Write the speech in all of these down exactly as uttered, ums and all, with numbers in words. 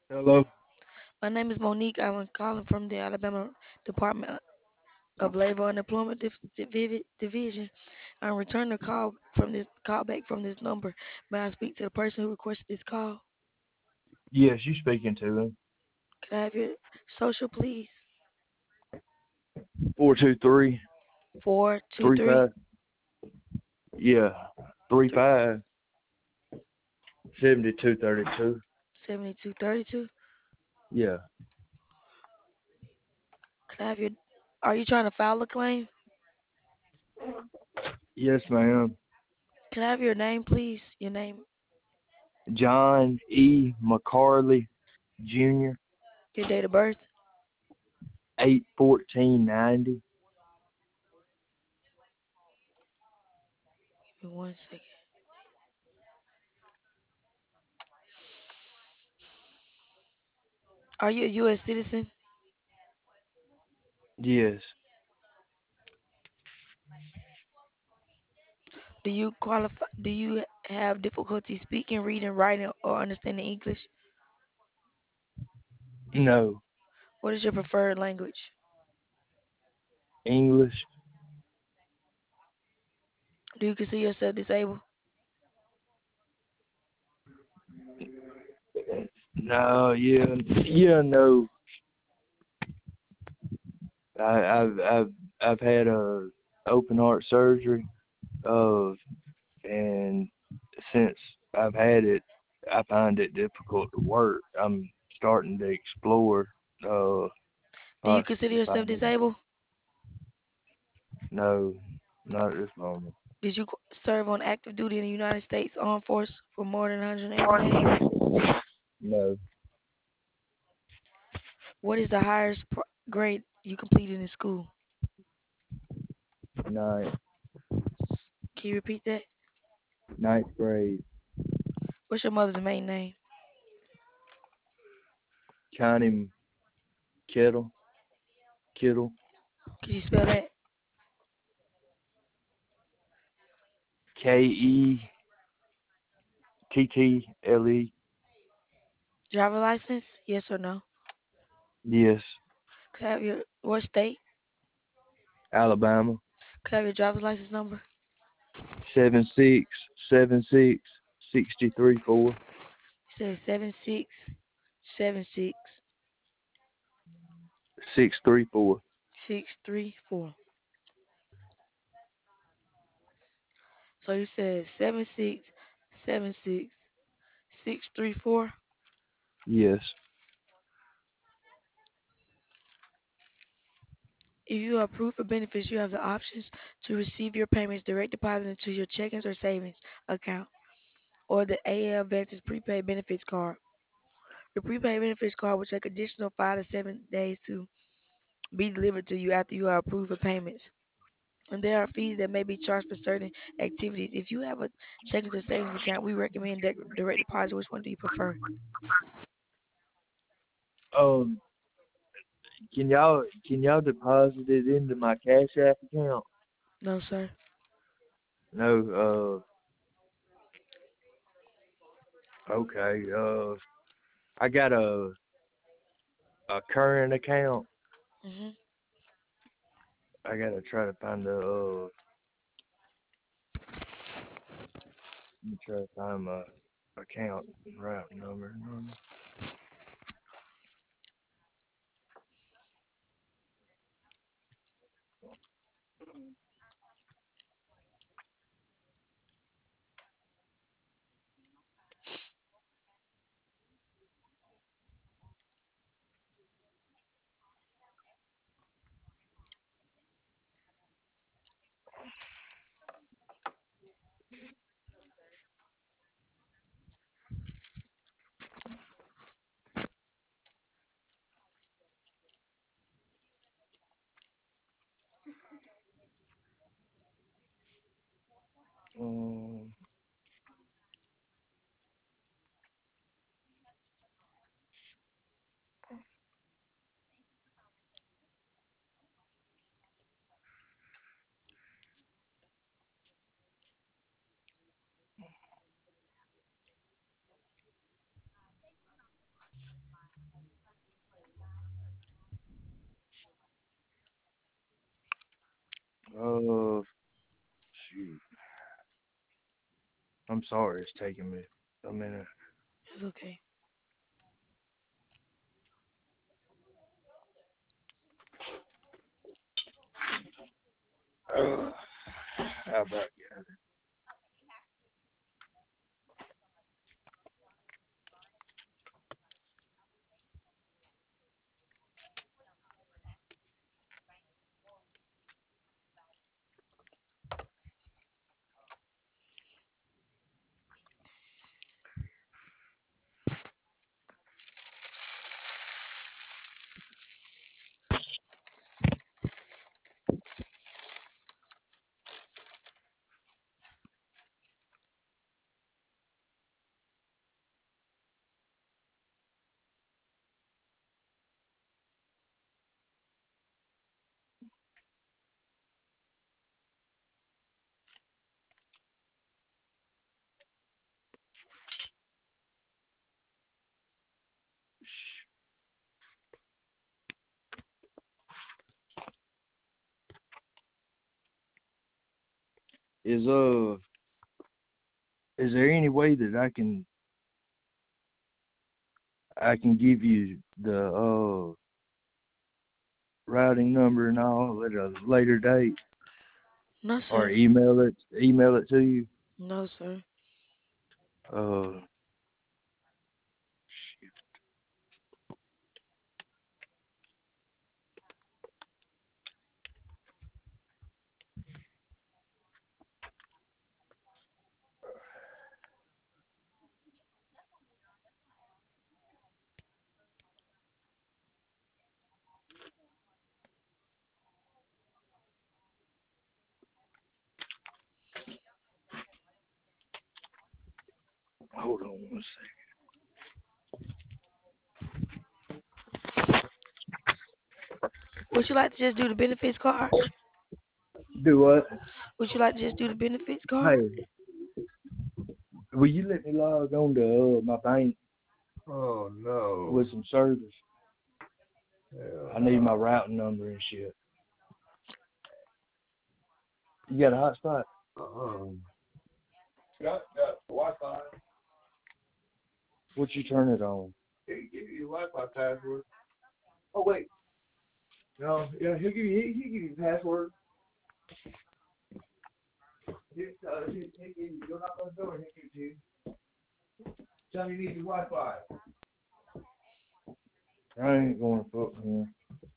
Hello. My name is Monique. I'm calling from the Alabama Department of Labor and Employment Div- Divi- Division. I'm returning a call from this call back from this number. May I speak to the person who requested this call? Yes, you speaking to him. Can I have your social, please? Four two three Four two three three five. Yeah, three five seventy two thirty two. seventy two thirty two. Yeah. Can I have your? Are you trying to file a claim? Yes, ma'am. Can I have your name, please? Your name, John E. McCarley Junior your date of birth. eight fourteen ninety. Give me one second. Are you a U S citizen? Yes. Do you qualify? Do you have difficulty speaking, reading, writing, or understanding English? No. What is your preferred language? English. Do you consider yourself disabled? No. Yeah. Yeah. No. I, I've I've I've had a open heart surgery. Uh, and since I've had it, I find it difficult to work. I'm starting to explore uh Do you consider possibly yourself finding. disabled? No, not at this moment. Did you qu- serve on active duty in the United States Armed Force for more than one hundred eighty days? No, What is the highest pr- grade you completed in school? ninth Can you repeat that? ninth grade. What's your mother's main name? Connie Kettle Kittle. Could you spell that? K E T T L E. Driver license? Yes or no? Yes, Could I have your what state? Alabama. Could I have your driver's license number? Seven six seven six sixty three four You said seven six seven six six three four. six three four. So you said seven six seven six six three four. Yes. If you are approved for benefits, you have the options to receive your payments direct deposit into your checkings or savings account or the A L Advantage prepaid benefits card. Your prepaid benefits card will take additional five to seven days to be delivered to you after you are approved for payments. And there are fees that may be charged for certain activities. If you have a checkings or savings account, we recommend that direct deposit. Which one do you prefer? Um, can y'all can y'all deposit it into my Cash App account? No, sir. No. Uh, okay. Uh, I got a a current account. Hmm. I gotta try to find the uh. Let me try to find my account route number. Um, I'm sorry it's taking me a minute. It's okay. Uh, how about you? Is uh is there any way that I can I can give you the uh routing number and all at a later date, No, or sir. email it email it to you? No, sir. Uh, hold on one Would you like to just do the benefits card? second. Do what? Would you like to just do the benefits card? Hey, will you let me log on to uh, my bank Oh no. with some service? Hell I need my no. routing number and shit. You got a hotspot? Uh-uh. Got got Wi-Fi. What you turn it on? He'll give you your Wi-Fi password. Oh wait. No, yeah, he'll give you he he'll give you the password. He'll, uh, he'll, he'll give you, you'll knock on the door and he'll give it to you. Tell him you need your Wi-Fi. I ain't going to fuck him.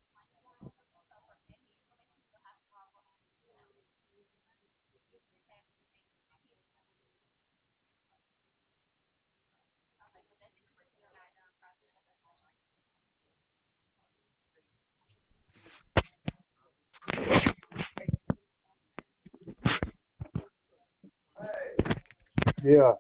Yeah.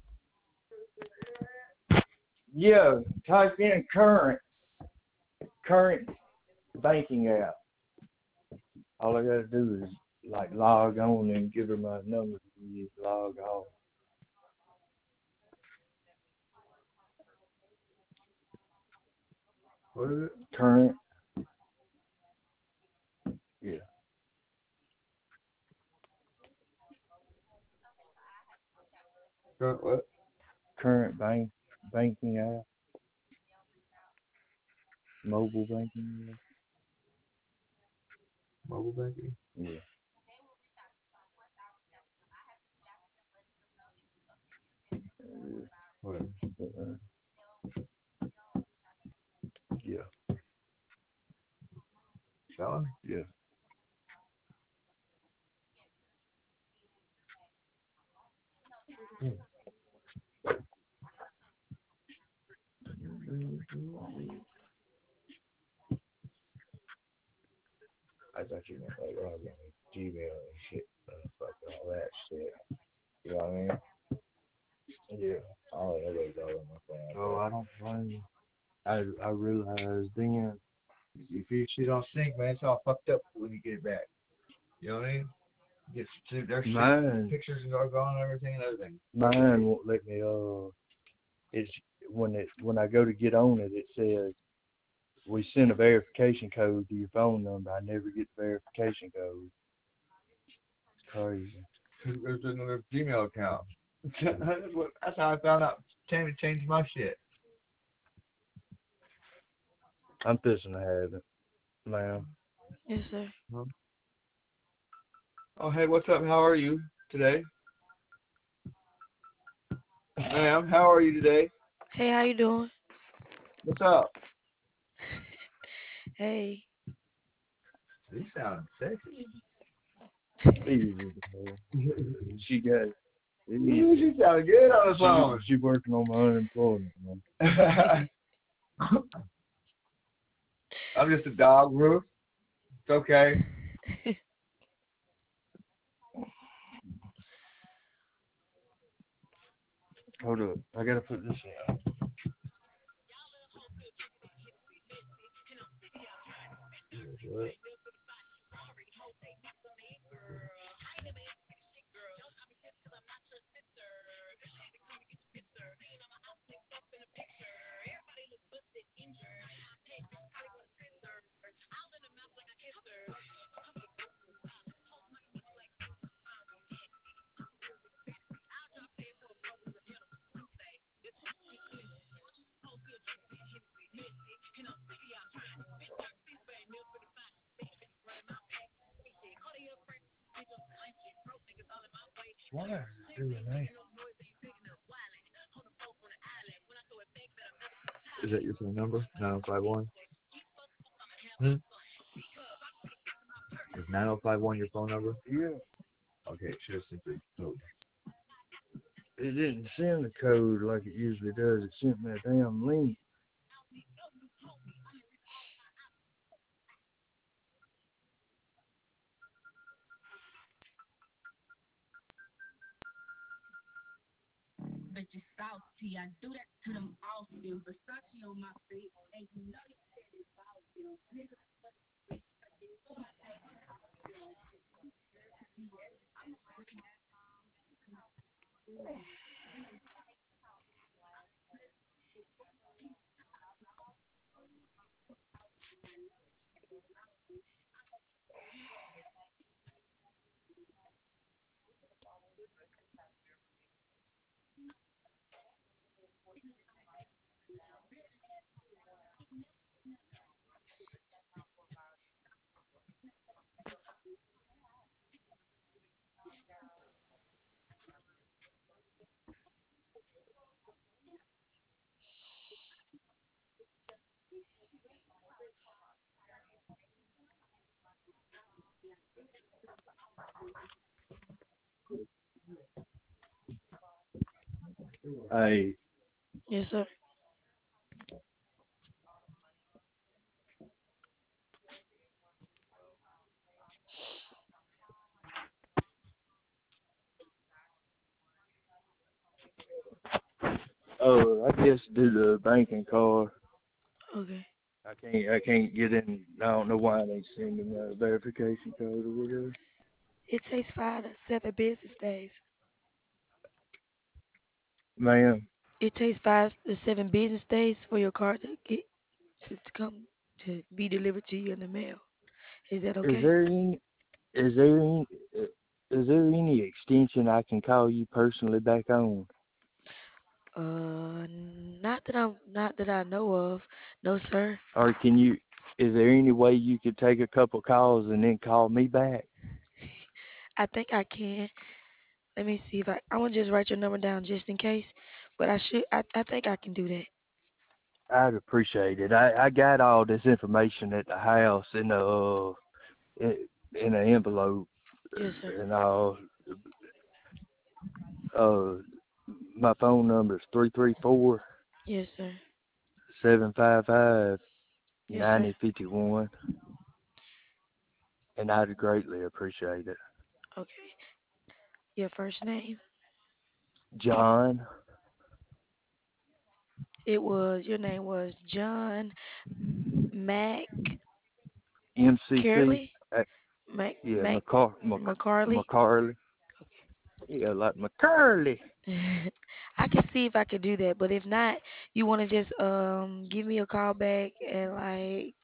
Yeah, type in current current banking app. All I gotta do is like log on and give her my number and you log off. What is it? Current, yeah. Current what? Current bank banking app, mobile banking app. Mobile banking? Yeah. What? Uh, yeah. Sean? Yeah. I thought you meant like log in with Gmail and shit, uh, fucking all that shit. You know what I mean? Yeah. All that is all on my phone. Oh, I don't blame you. I I realized then. If your shit on sync, man, it's all fucked up when you get it back. You know what I mean? Get to their shit, Mine, pictures are gone and everything and everything. mine won't let me. Uh, it's when it when I go to get on it, it says we send a verification code to your phone number. I never get the verification code. It's crazy. There's another Gmail account. That's what. That's how I found out. Tammy changed my shit. I'm fixing to have it, ma'am. Yes, sir. Huh? Oh, hey, what's up? How are you today, ma'am? How are you today? Hey, how you doing? What's up? Hey. You sound sexy. Easy. She got it. Ooh, Easy. she sound good on the She phone. she working on my unemployment, man. I'm just a dog, Ruth. It's okay. Hold up, I gotta put this in. What? Why is it doing that? Is that your phone number? nine oh five one? Hmm? Is nine oh five one your phone number? Yeah, Okay, it should have sent the code. it didn't send the code like it usually does. It sent me a damn link. Hey, Yes, sir. oh, I guess do the banking card. Okay. I can't I can't get in. I don't know why they send me a verification code or whatever. It takes five to seven business days. Ma'am, It takes five to seven business days for your card to get to, to come to be delivered to you in the mail. Is that is okay? there any is there any is there any extension I can call you personally back on? Uh, not that I'm not that I know of. No, sir. Or can you, is there any way you could take a couple calls and then call me back? I think I can. Let me see if I. I want to just write your number down just in case. But I should. I. I think I can do that. I'd appreciate it. I, I got all this information at the house in a, uh, in, in an envelope Yes, sir. and all. Uh, my phone number is three three four, Yes, sir. seven five five, Yes, sir. nine zero five one, and I'd greatly appreciate it. Okay. Your first name. John, It was. Your name was John Mac M C C, Curley. uh, Mac yeah, Mac McCar- Mc- McCarley. McCarley, yeah, like McCarley. I can see if I could do that, but if not, you want to just um give me a call back at like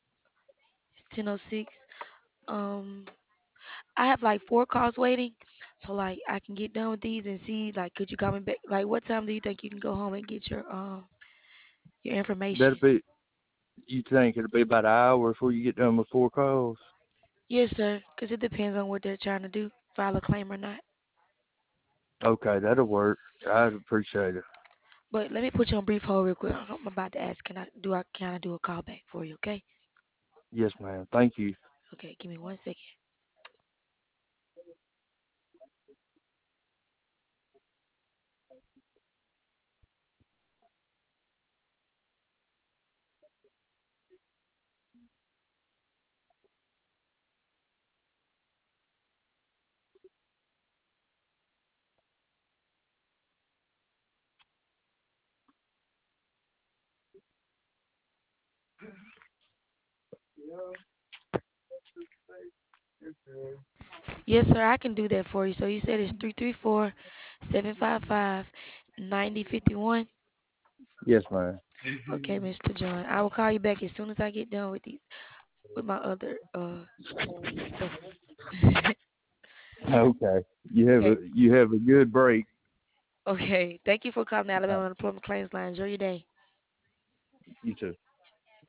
ten oh six. Um, I have like four calls waiting. So like I can get done with these and see like could you call me back? Like what time do you think you can go home and get your um your information? That'll be. You think it'll be about an hour before you get done with four calls? Yes, sir. Because it depends on what they're trying to do, file a claim or not. Okay, that'll work. I'd appreciate it. But let me put you on brief hold real quick. I'm about to ask, can I do I can I do a call back for you? Okay. Yes, ma'am. Thank you. Okay. Give me one second. Yes, sir. I can do that for you. So you said it's three three four, seven five five, ninety fifty one. Yes, ma'am. Okay, Mister John. I will call you back as soon as I get done with these with my other uh stuff. Okay. You have a Okay. you have a good break. Okay. Thank you for calling the Uh, Alabama Unemployment Claims Line. Enjoy your day. you too.